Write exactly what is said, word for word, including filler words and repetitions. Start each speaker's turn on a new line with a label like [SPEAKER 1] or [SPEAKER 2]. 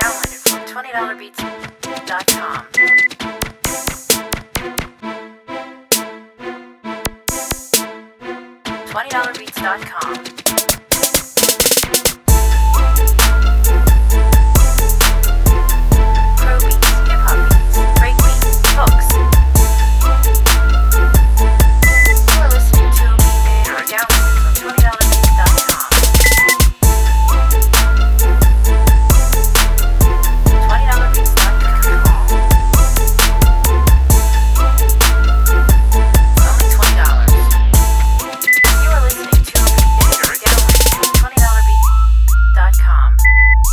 [SPEAKER 1] Downloaded from twenty dollar beats dot com. twenty dollar beats dot com. twenty dollar beats dot com.